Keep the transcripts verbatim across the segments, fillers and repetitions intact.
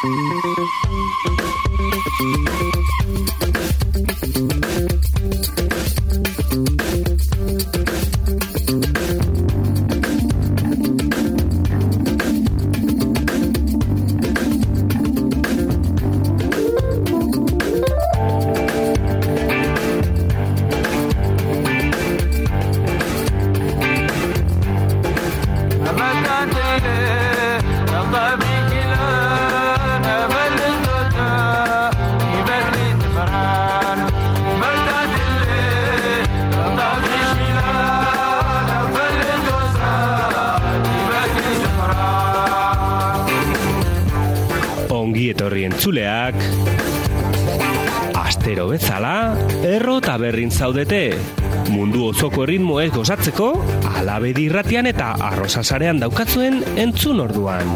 Etorri entzuleak, astero bezala, erro eta berrin zaudete. Mundu osoko erritmoez gozatzeko, Alabedi irratian eta Arrosasarean daukatzuen entzun orduan.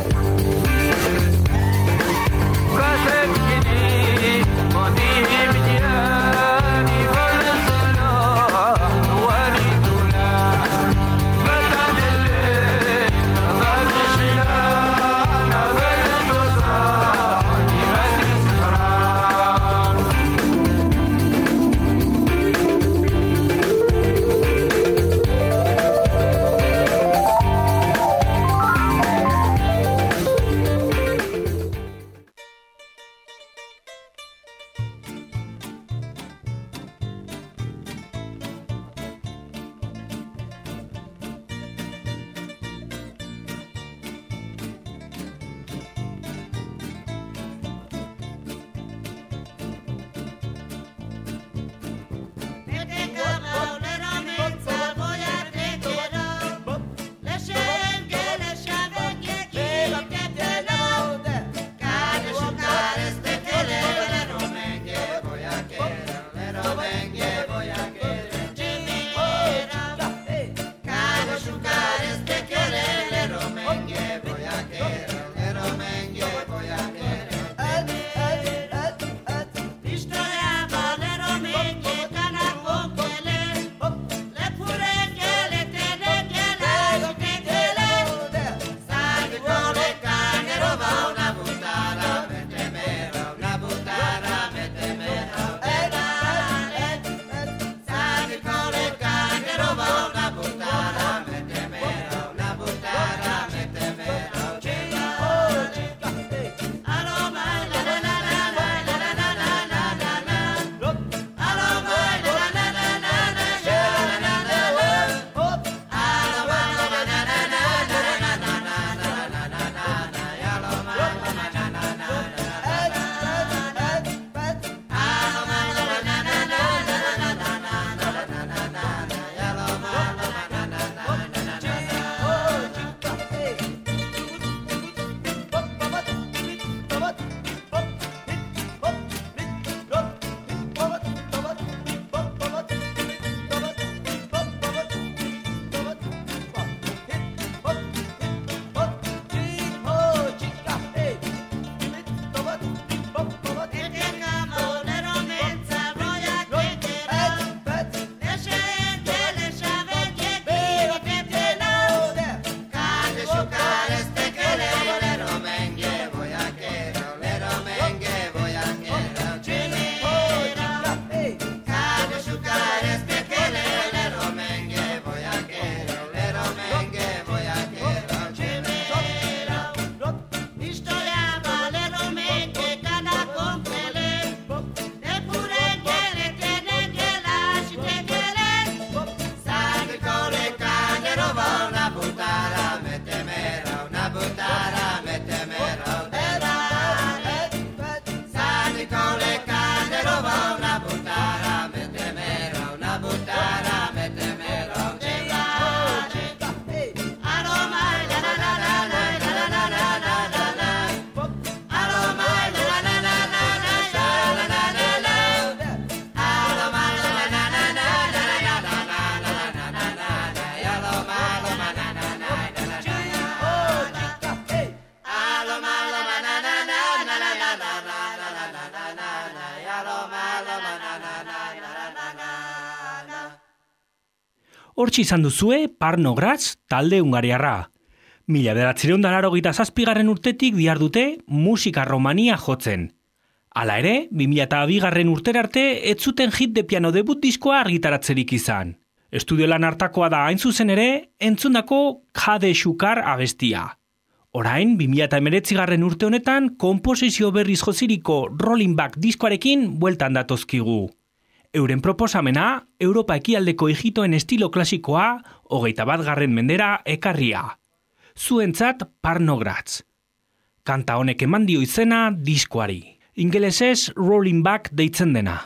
Hortxe izan duzue Parno Graz talde hungariarra. Mila bederatziehun eta laurogeita zazpigarren urtetik dihardute musika romania jotzen. Hala ere, bi mila bigarren urtera arte ez zuten hit de piano debut diskoa argitaratzerik izan. Estudio lan hartakoa da hain zuzen ere, entzundako Kade Shukar abestia. Orain, bi mila hemeretzigarren urte honetan, konposizio berriz joziriko Rolling Back diskoarekin bueltan datozkigu. Euren proposamena, Europa ekialdeko ijitoen estilo klasikoa, hogeita bat garren mendera ekarria. Zuentzat Parnogratz. Kanta honek eman dio izena diskoari. Ingelesez Rolling Back deitzen dena.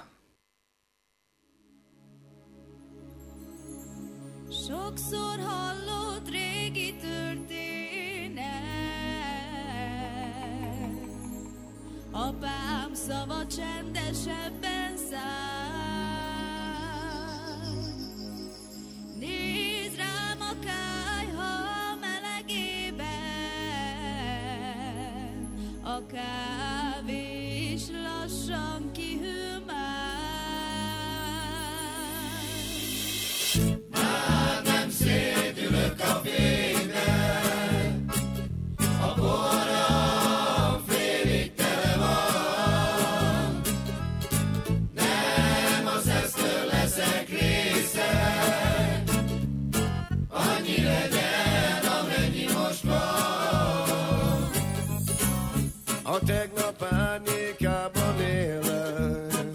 Sokszor hallott régi történet, apám szava csendesebben száll. Nézd rám a kályha melegében, a kávé is lassan kihűl már. Már nem szédülök a fényben, a poharam félig tele van. Nem az esztől leszek része, annyi legyen, amennyi most van. A tegnap árnyékában élek,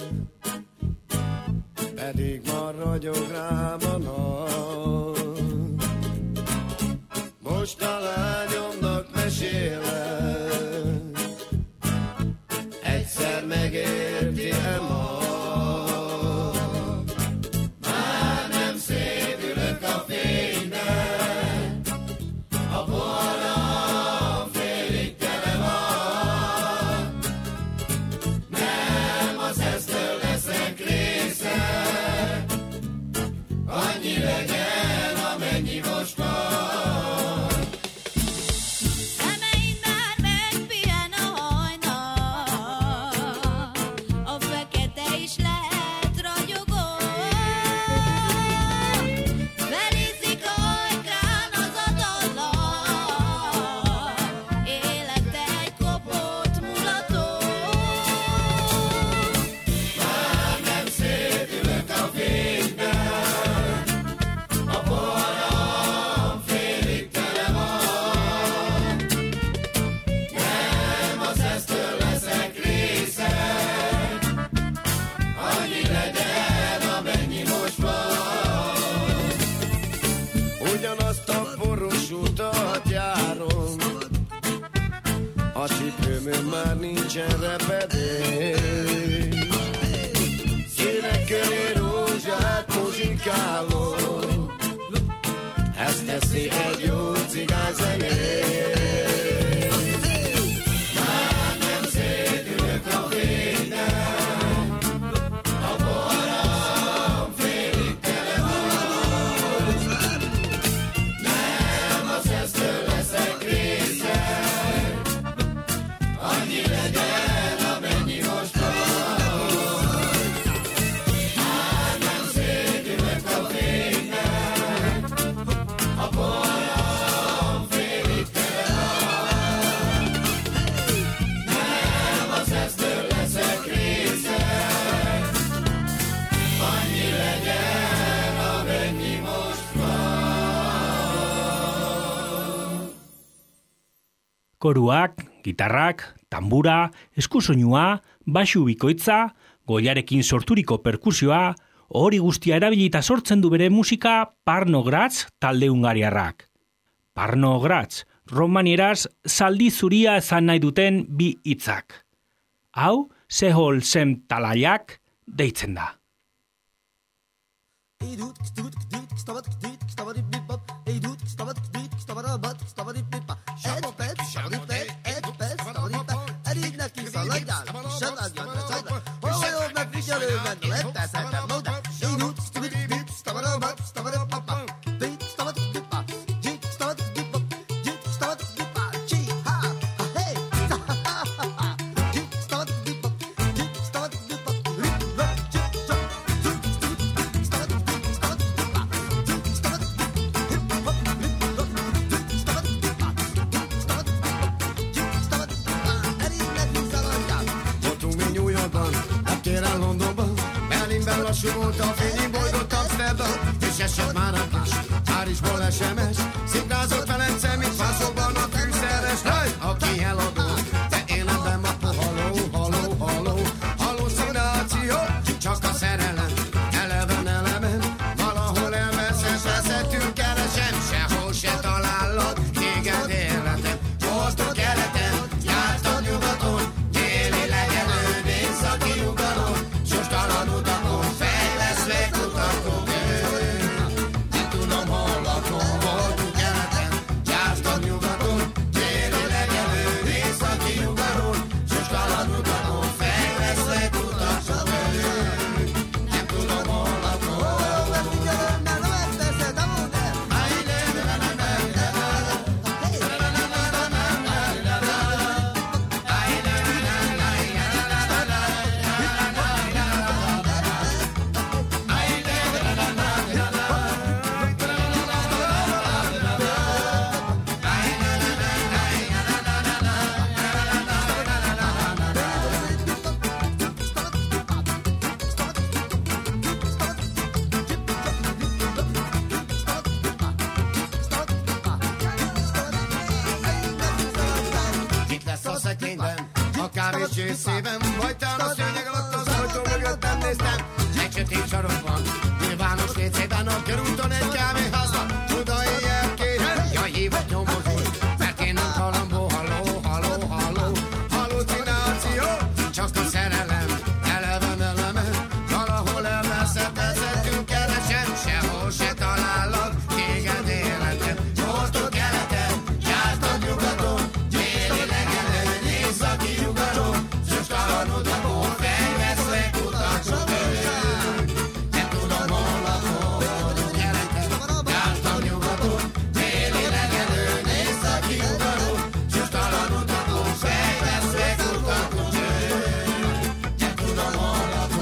pedig ma ragyog rám a nap. Most a lányomnak mesélek, egyszer megérti-e ma. Már nem szédülök a fényben, a poharam félig tele van. Nem az esztől leszek része, annyi legyen, amennyi most van. Szemeim már megpihen a hajnal, a fekete is lehet ragyogó. Felízik ajkán az a dallam, élete egy kopott mulató. Már nem szédülök a fényben, a poharam félig tele van. Nem az esztől leszek része, annyi legyen, amennyi most van. Ugyanazt a poros utat járom, a cipőmön már nincsen repedék. Színek köré rózsát muzsikálom, ezt teszi egy jó cigányzenét. Már nem szédülök a fényben, a poharam félig tele van. Nem az esztől leszek része, annyi legyen, amennyi most van. Már nem szédülök a fényben, a poharam félig tele van. Nem az esztől leszek része, annyi legyen, amennyi most van. Koruak, gitarrak, tambura, eskusoinua, baxu bikoitza, goiarekin sorturiko perkusioa, hori guztia erabilita sortzen du bere musika Parnogratz talde hungariarrak. Parnogratz, romanieraz zaldi zuria esan nahi duten bi hitzak. Hau, Sehol Sem Talaiak deitzen da. lassú volt a fény, én boldott Amsterdam, és esett már a kis Párizsból es em es. Szikrázott Velence, mint fászokban a fűszeres. Hely, aki eladó, te életben ma haló, haló, haló, hallucináció, csak a szerelem, eleven elemen, valahol elveszett, veszettünk, keresem, sehol se találod, téged életem, hoztok keleten, jártam nyugaton, téli legelőd, északi nyugaton, sostalan utakon, fejleszve kutakon, nem tudom hol lakom, voltunk keleten, jártam nyugaton, téli legelőd, északi nyugaton, sostalan utakon, fejleszve kutakon, nem tudom hol lakom. Itt lesz a szekrényben, a kávés szívem, hajtán a szőnyeg alatt az ajtó mögött nem néztem. Egy sötét sarokban, nyilvános létszében, a körúton egy kávéházban, csuda éjjel kérem, jaj, hívott nyomozó, mert én nem kalambó, halló, halló, halló, hallucináció, csak a szerelem, eleven elemen, valahol elveszett, vezetünk, keresem, sehol se találod, téged életem, hoztok keleten, jártam nyugaton, téli legelőn, északi nyugaton, sostalan utakon, fejveszve kutakon, nem tudom hol lakom, keleten, jártam nyugaton, téli legelőn, északi nyugaton, sostalan utakon, fejveszve kutakon, nem tudom hol lakom.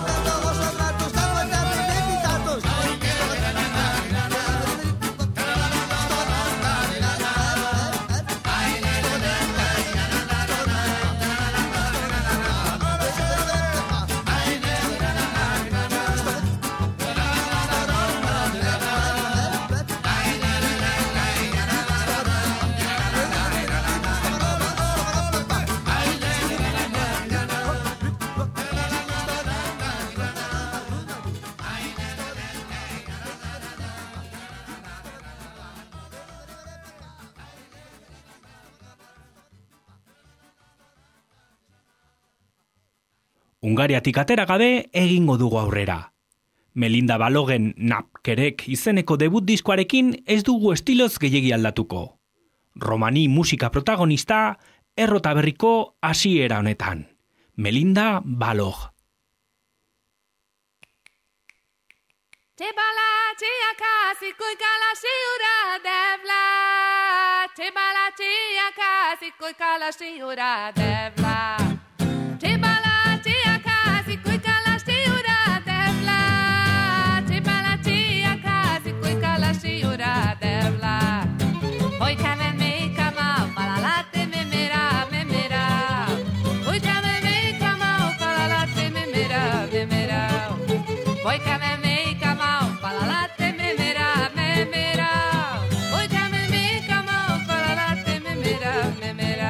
Hungariatik atera gabe egingo dugu aurrera. Melinda Balogen Napkerek izeneko debut diskoarekin ez dugu estiloz gehiegi aldatuko. Romani musika protagonista, errota berriko hasiera honetan. Melinda Balog. Tebala tiaka sikuikala shiura devla. Tebala tiaka sikuikala shiura devla. Tebala tiaka sikuikala shiura devla. Tebala tiaka sikuikala shiura devla. Hoy kamen me kama palalate memera memera. Hoy kamen me kama palalate memera memera. Hoy kamen me kama palalate memera memera. Hoy kamen me kama palalate memera memera.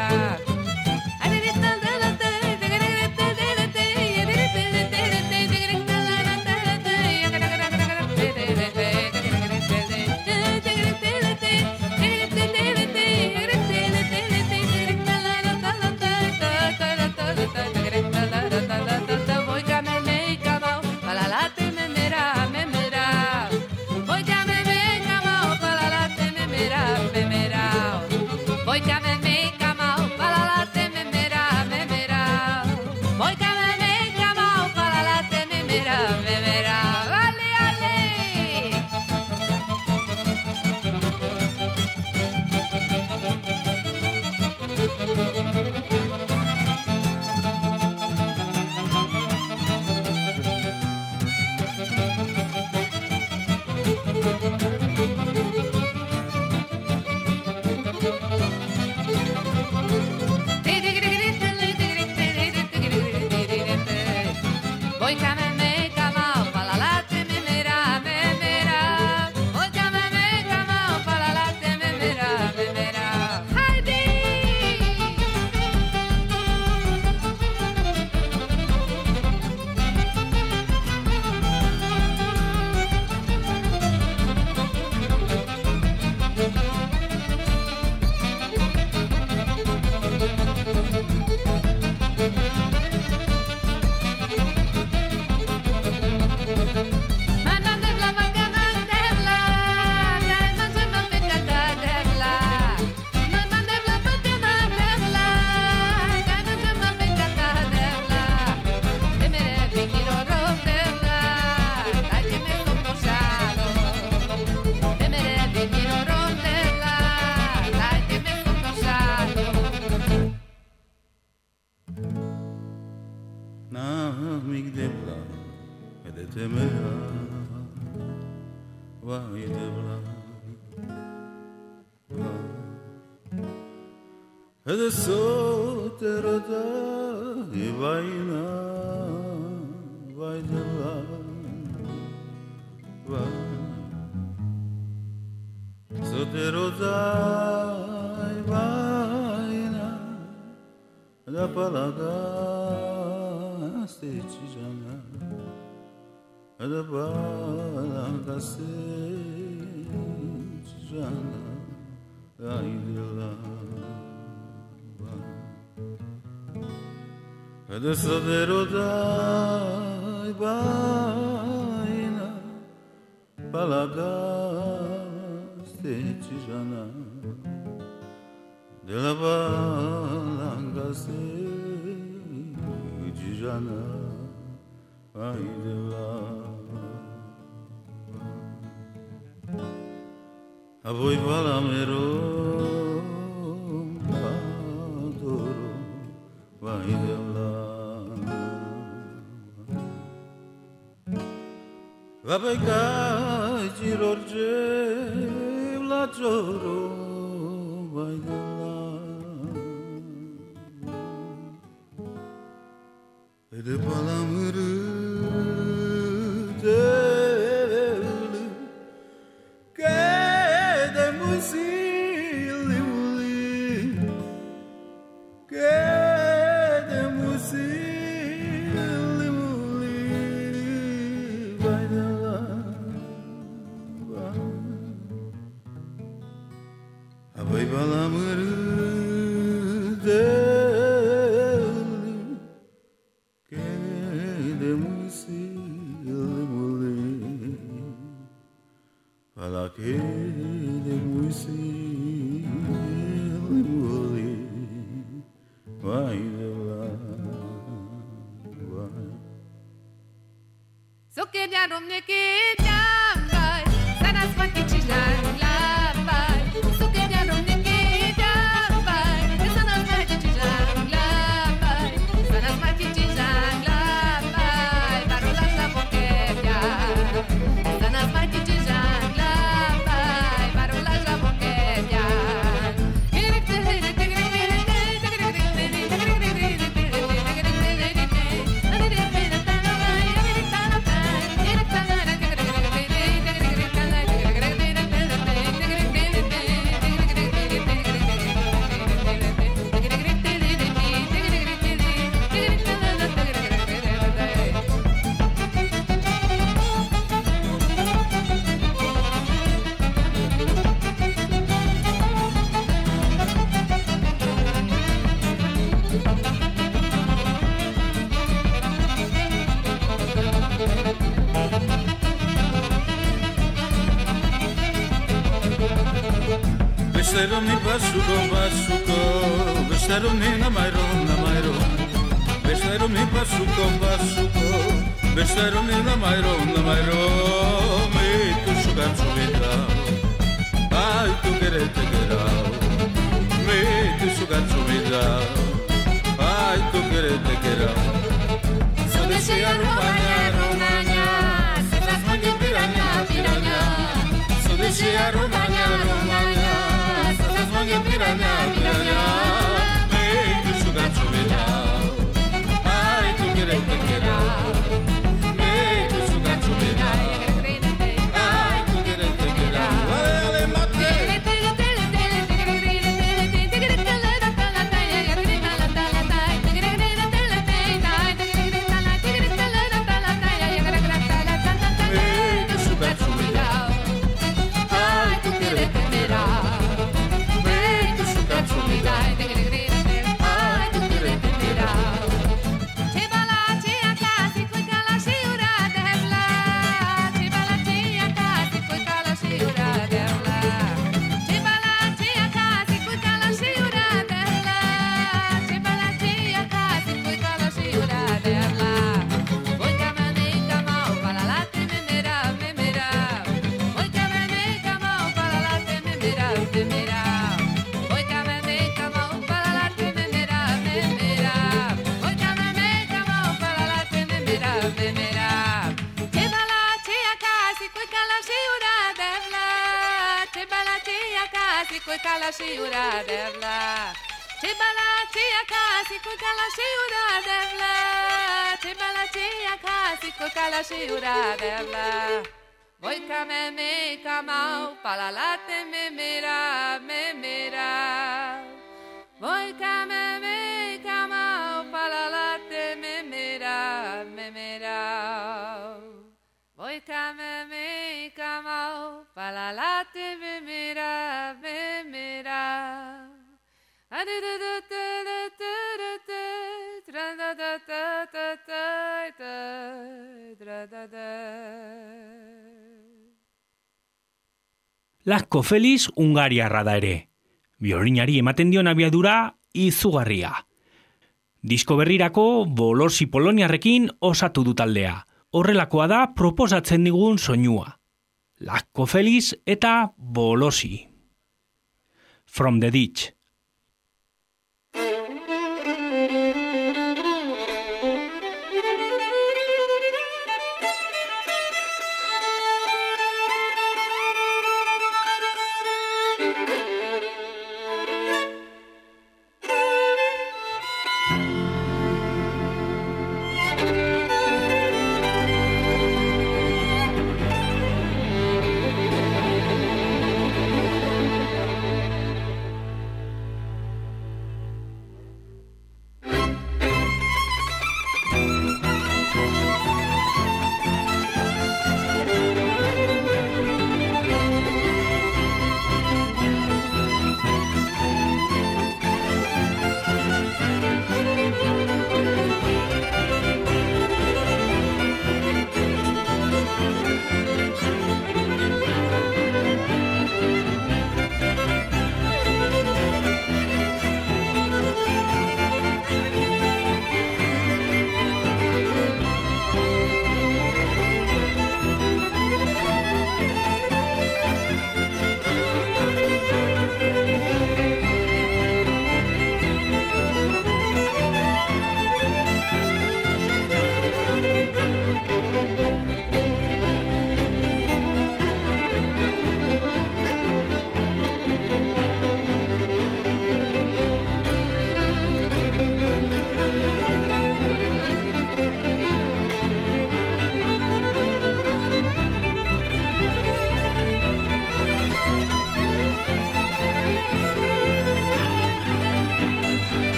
Namigdebla, edetemera, vaidebla, edesoteroda, ivaina, vaidebla, soteroda, ivaina, da palaga. Stecciana da bala stecciana dai della adesso dero dai baina palaga stecciana della bala Jana Aidela Avoi valamero Adoro Aidela Vabai kai girorge Vlajoro Aidela Ede palamırı devli Kede musili muli Kede musili muli Vaydala Abay palamırı devli Fala que de muisi vai de lá vai So que ya no me queda vai sanas paquichis la la vai so que ya no me queda vai sanas paquichis la la vai sanas paquichis la la vai parolas la boquilla sanas paquichis la la vai parolas la boquilla Besterum ni basuko basuko Besterum ni namairo namairo Besterum ni basuko basuko Besterum ni namairo namairo Me tu sugar subida Ay tu querer te querao Me tu sugar subida Ay tu querer te querao So desea Rumania Rumania Se las mande piraña piraña So desea Rumania Rumania Moje pirania, pirania, me tu sugar chuvela, ay tu querer te quiera, me tu sugar chuvela, ay tu querer te quiera, ale mate. la shiura devla. Chibala chia kasi kukala shiura devla. Chibala chia kasi kukala shiura devla. Voy kame me kamau palalate me mira me mira. Voy kame me kamau palalate me mira me mira. Voy kame me kamau palalate me mira me mira. Lasko Felix Hungariarra da ere. Biolinari ematen dion abiadura izugarria. Disko berrirako Bolosi poloniarrekin osatu du taldea. Horrelakoa da proposatzen digun soinua. Lasko Felix eta Bolosi. From the Ditch.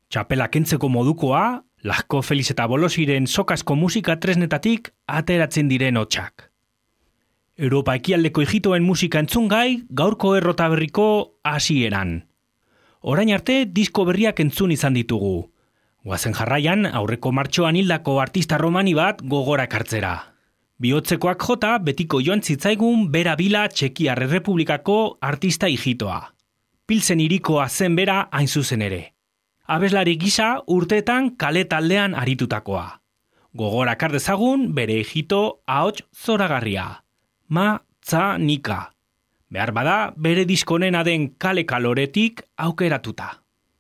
Txapela kentzeko modukoa, Lasko Feliz eta Bolosiren sokasko musika tresnetatik ateratzen diren hotxak. Europa ekialdeko ijitoen musika entzungai gaurko errotaberriko hasieran. Orain arte disko berriak entzun izan ditugu. Guazen jarraian aurreko martxoan hildako artista romani bat gogora ekartzera. Bihotzekoak jota betiko joan zitzaigun Bera Bila Txekiar Errepublikako artista ijitoa. Pilsen hirikoa zen bera hain zuzen ere. Abeslari gisa urteetan kale taldean aritutakoa. Gogora ekar dezagun bere ijito ahots zoragarria. Ma tza nika. Behar bada bere diskonena den Kale Kaloretik aukeratuta.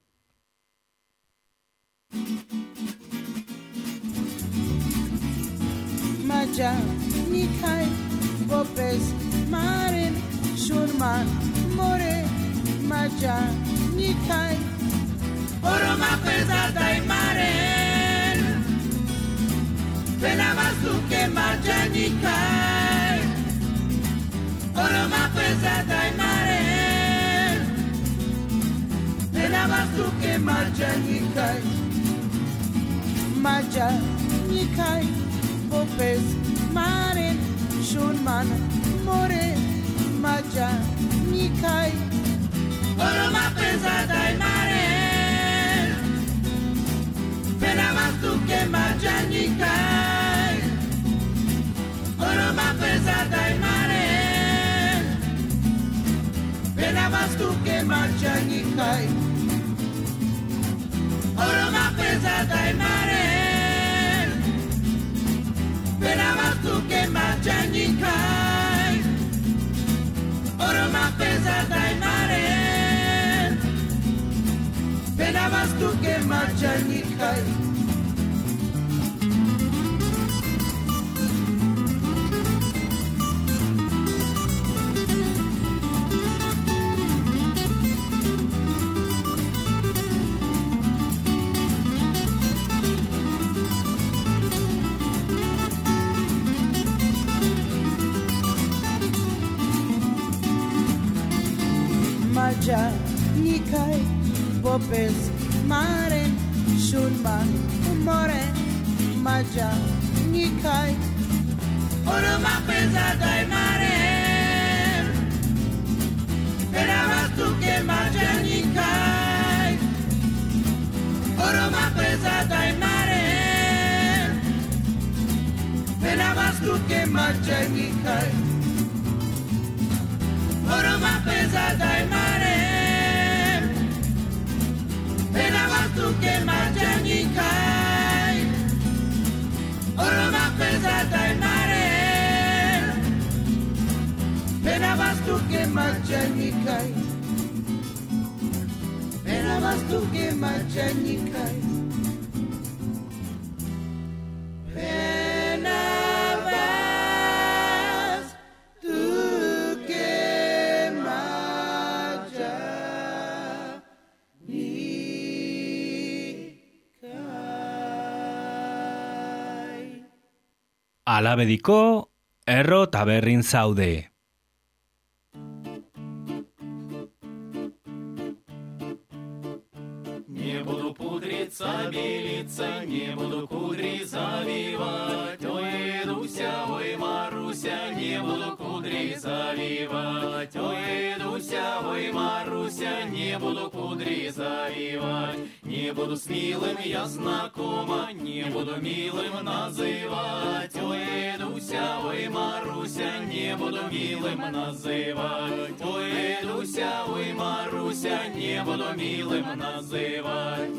Maja, Nikai, Bopes, Marin, Shurman, More, Maja, Nikai, Oroma pesada y Maren, Pena Masuke, Maja, Nikai, Oroma pesada y Maren, Pena Masuke, Maja, Nikai, Maja, Nikai, Popes, Marin, Shunman, More, Maja, Nikai, Oroma pesada y Maren, Pena Masuke, Maja, Nikai, Oroma pesada y Maren, Pena Masuke, Maja, Nikai, Oroma pesada y Maren, Pena Masuke, Maja, Nikai, Oroma pesada y Maren, Pena Masuke, Maja, Nikai. Maja, Nikai, Popes, Maren, Shunman, More, Maja, Nikai, Oroma pesada y Maren, Pena Masuke, Maja, Nikai, Oroma pesada y Maren, Pena Masuke, Maja, Nikai, Oroma pesada y Maren, Pena Masuke, Maja, Nikai, Oroma pesada y Maren, Pena Masuke, Maja, Nikai, Pena Masuke, Maja, Nikai, Pena Alabediko erro taberrin zaude. Не буду пудриться, белиться, не буду кудри завивать. Ой, Дуся, ой, Маруся, не буду кудри завивать. Ой, Дуся, ой, Маруся, не буду кудри завивать. Не буду с милым я знакома, не буду милым называть. Ой, Дуся, ой, Маруся, не буду милым называть. Ой, Дуся, ой, Маруся, не буду милым называть.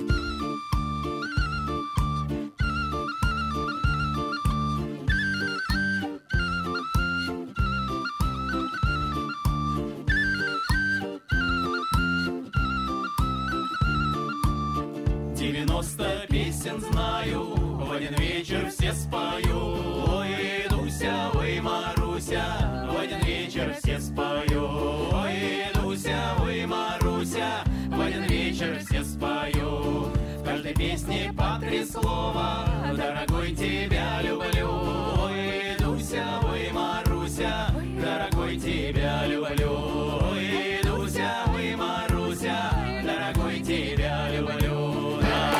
Девяносто песен знаю, в один вечер все спою. Ой, Дуся, ой, Маруся, в один вечер все спою. Ой, Дуся, ой, Маруся, в один вечер все спою. В каждой песне по три слова: дорогой, тебя люблю. Ой, Дуся, ой, Маруся, дорогой, тебя люблю. Ой, Дуся, ой, Маруся, дорогой, тебя люблю.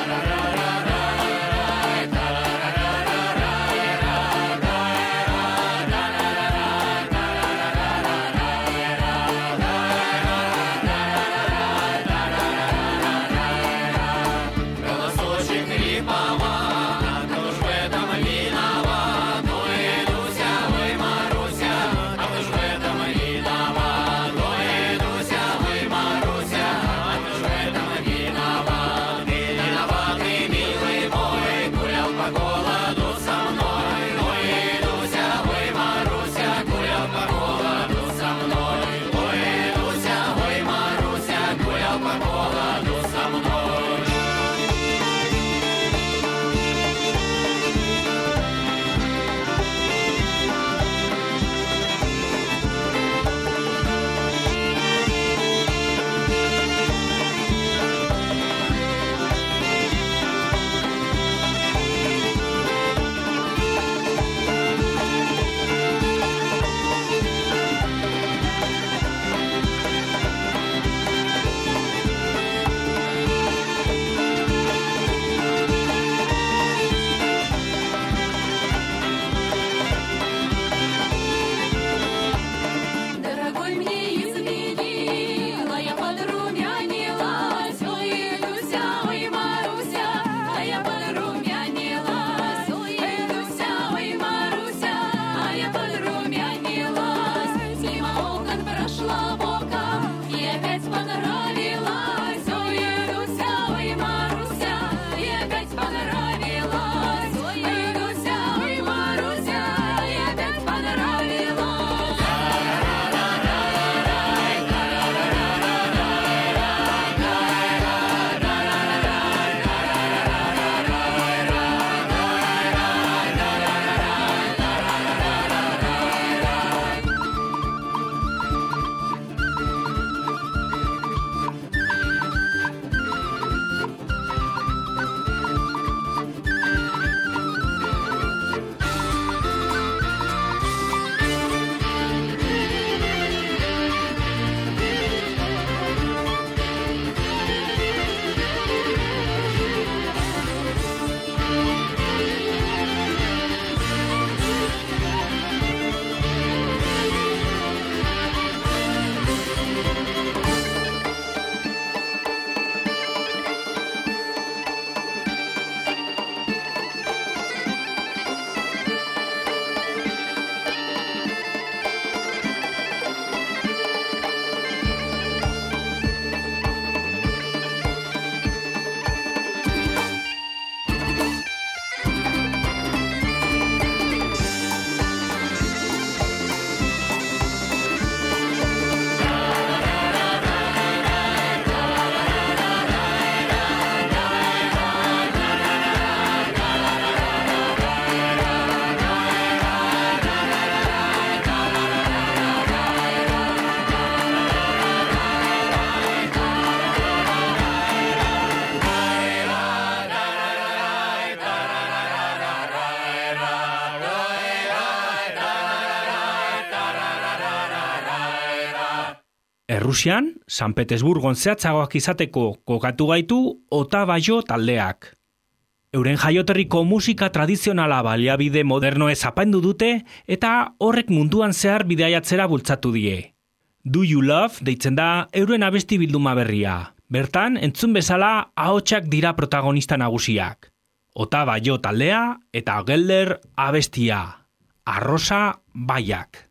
Errusian, San Petersburgon zehatzagoak izateko kokatu gaitu Otavaio taldeak. Euren jaioterriko musika tradizionala baliabide modernoez apaindu dute eta horrek munduan zehar bidaiatzera bultzatu die. Do You Love deitzen da euren abesti bilduma berria. Bertan, entzun bezala ahotsak dira protagonista nagusiak. Otavaio taldea eta Gelder abestia. Arrosa baiak.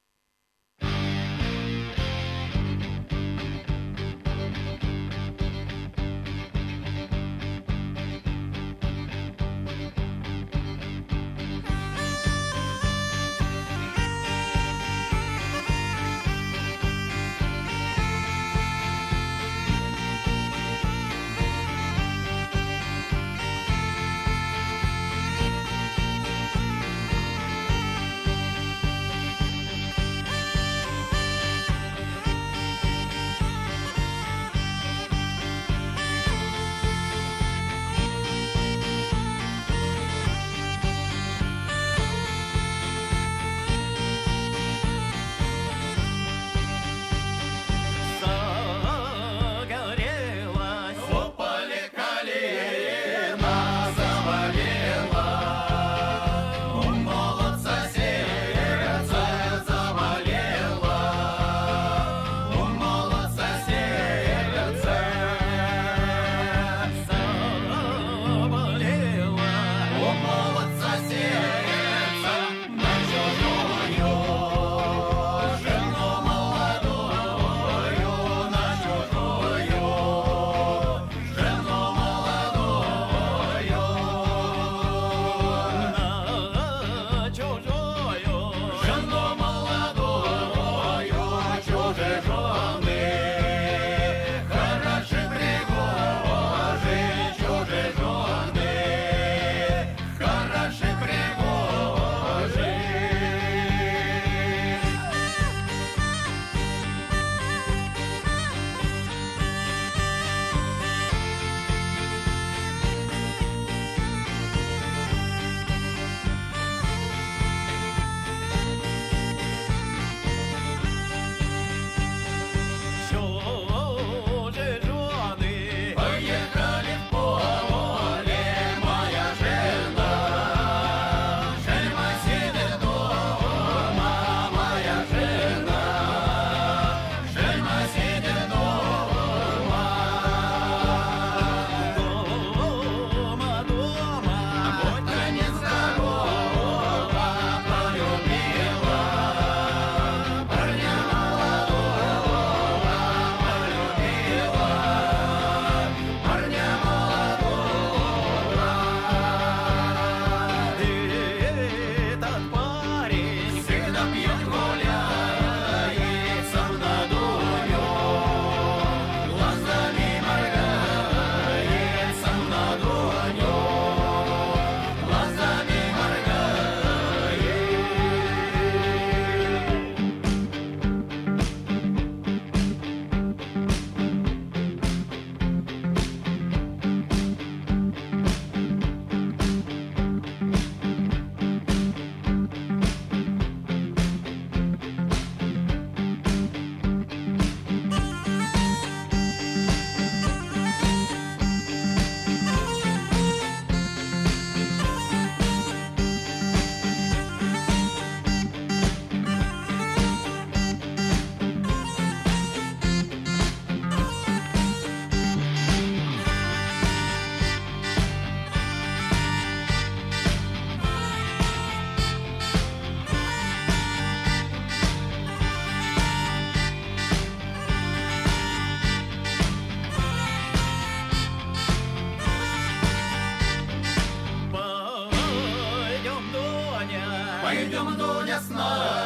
Пойдем, Дуня, с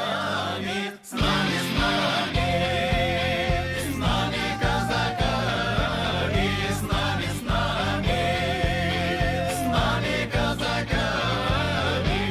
нами, с нами, с нами, с нами казаками, с нами, с нами, с нами казаками.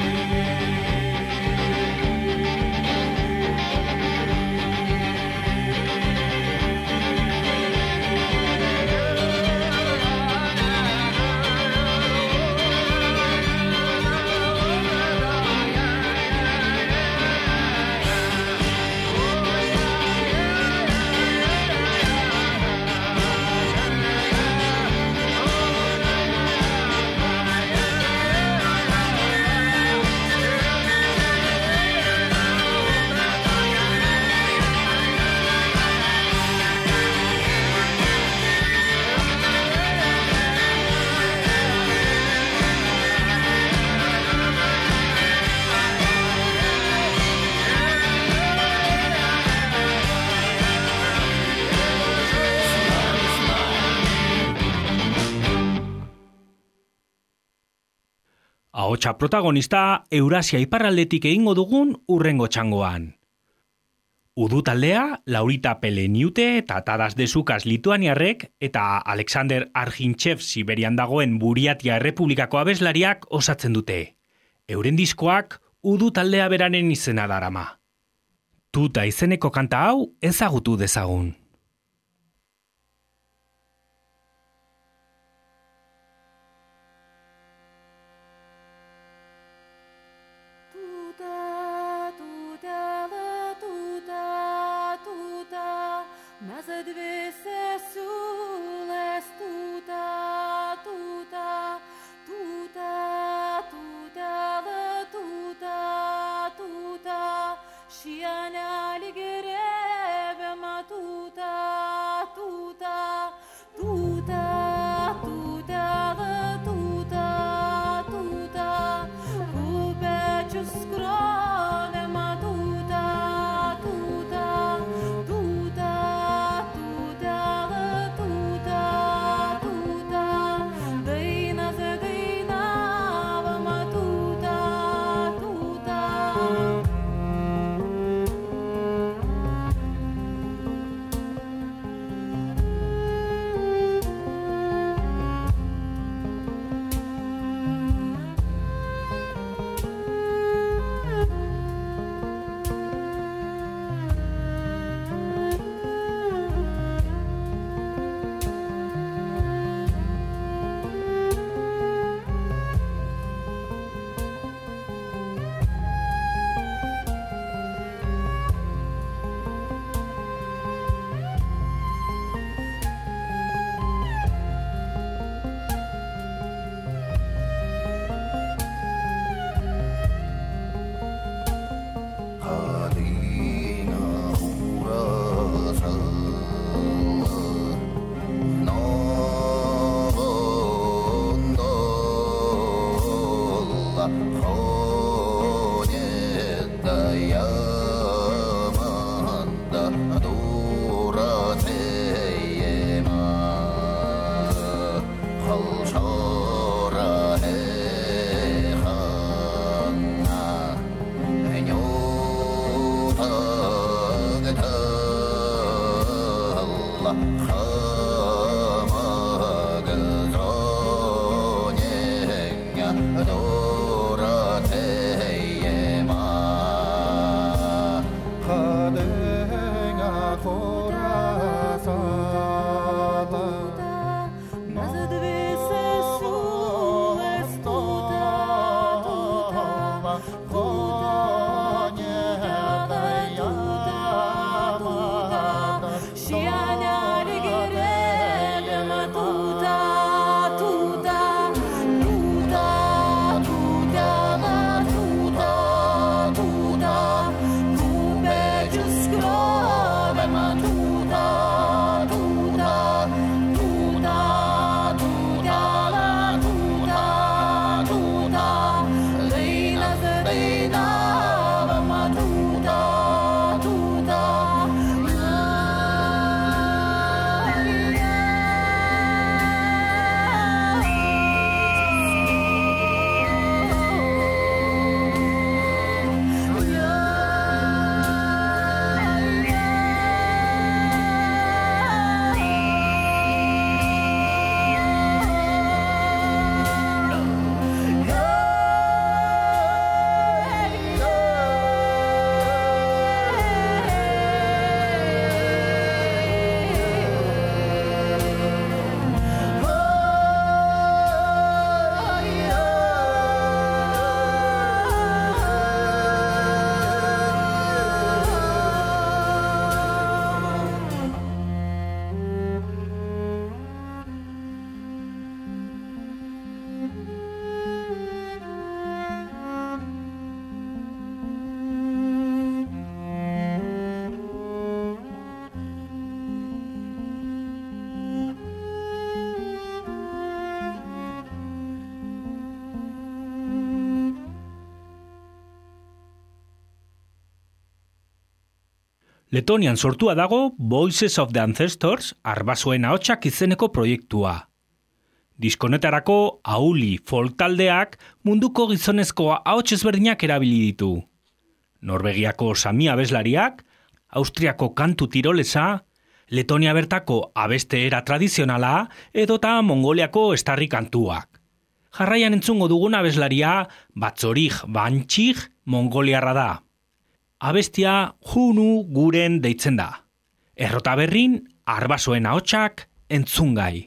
Ahotsa protagonista Eurasia iparraldetik egingo dugun urrengo txangoan. Udu taldea Laurita Peleniute eta Tadas Desukas lituaniarrek eta Alexander Argintxev Siberian dagoen Buriatia Errepublikako abeslariak osatzen dute. Euren diskoak Udu taldea beranen izena darama. Tuta izeneko kanta hau ezagutu dezagun. Letonian sortua dago Voices of the Ancestors, arbasoen ahotsak izeneko proiektua. Diskonetarako Auli folk taldeak munduko gizonezko ahots ezberdinak erabili ditu. Norvegiako Sami abeslariak, Austriako kantu tirolesa, Letonia bertako abeste era tradizionala edota Mongoliako estarri kantuak. Jarraian entzungo dugun abeslaria Batzorig Bantxig mongoliarra da. Abestia Junu guren deitzen da. Errota berrin arbasoen ahotsak entzungai.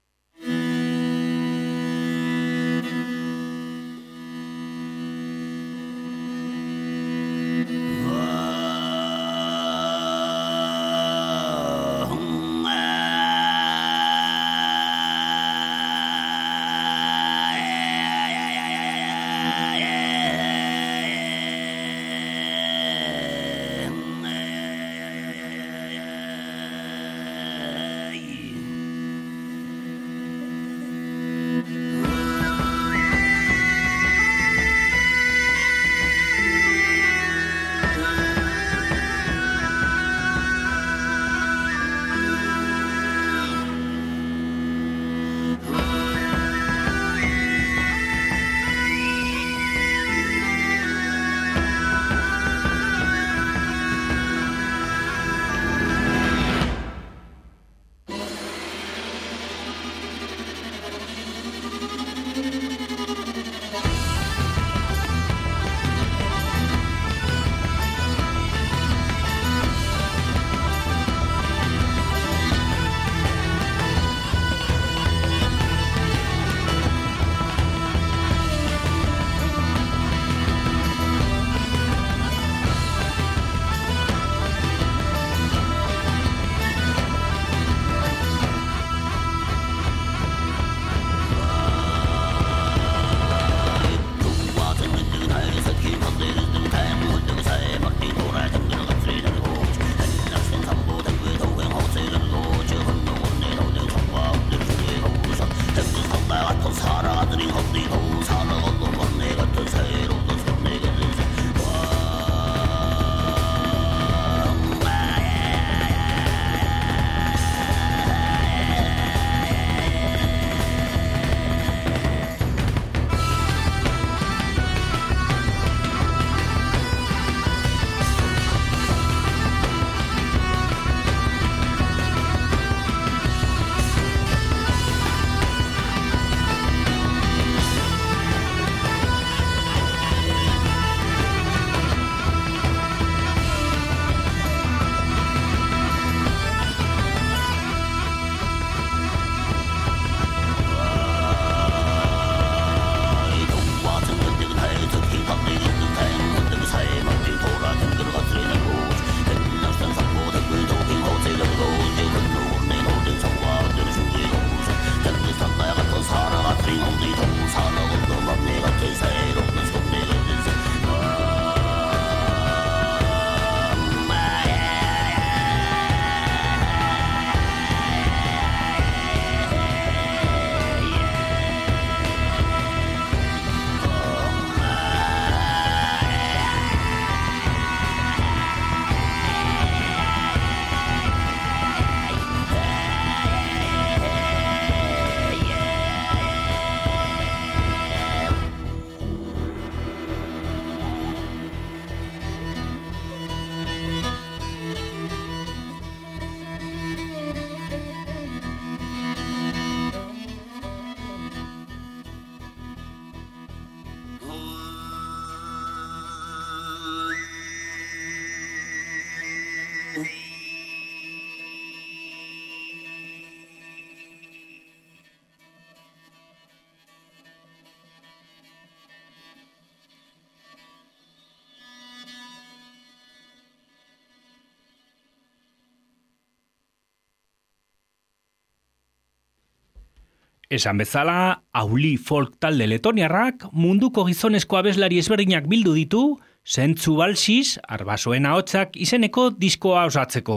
Esan bezala, Auli folk talde letoniarrak munduko gizonezko abeslari ezberdinak bildu ditu, Zentzu Balsiz, arbasoen ahotsak izeneko diskoa osatzeko.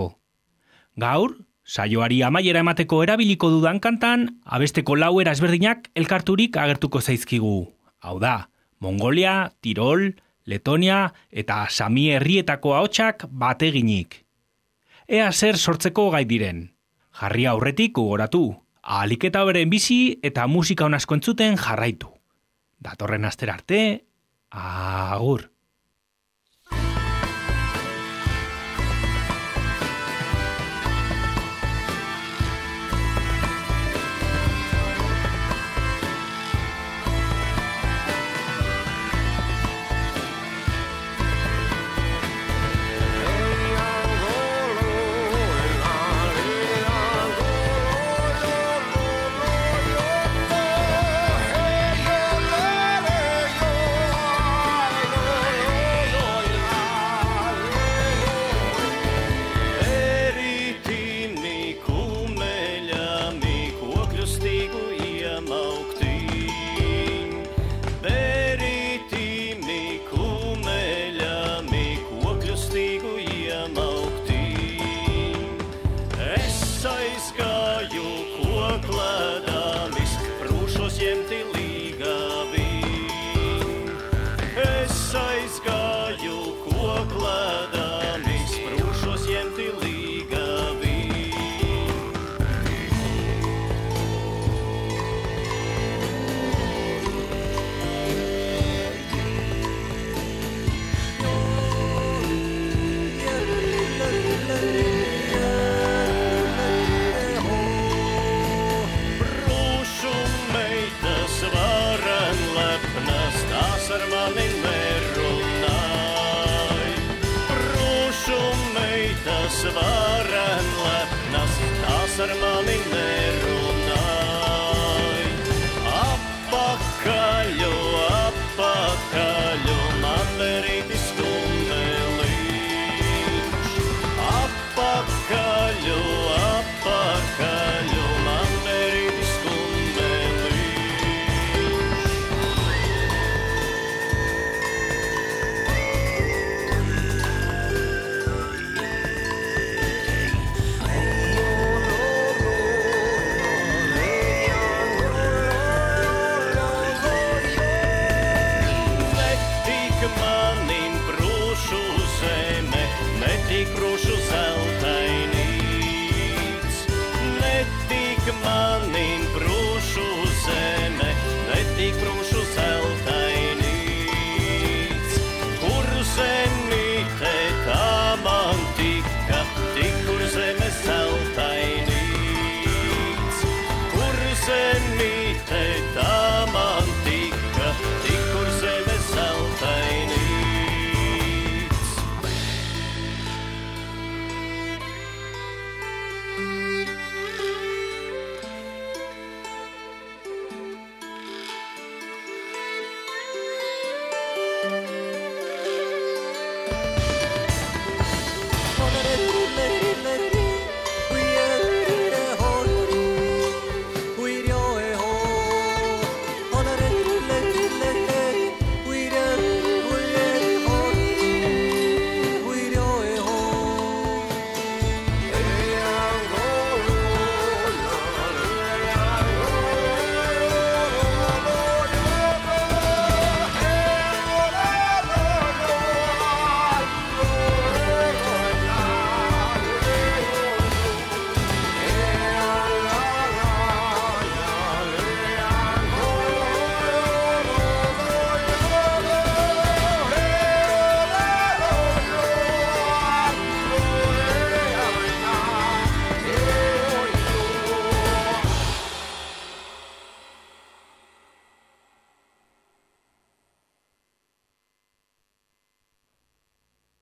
Gaur, saioari amaiera emateko erabiliko dudan kantan, abesteko lau era ezberdinak elkarturik agertuko zaizkigu. Hau da, Mongolia, Tirol, Letonia eta Sami herrietako ahotsak bateginik. Ea zer sortzeko gai diren. Jarri aurretik ugoratu. Ahalik eta beren bizi eta musika on asko entzuten jarraitu. Datorren astera arte, agur. Varan lepnas, tās ar mani nerunāj.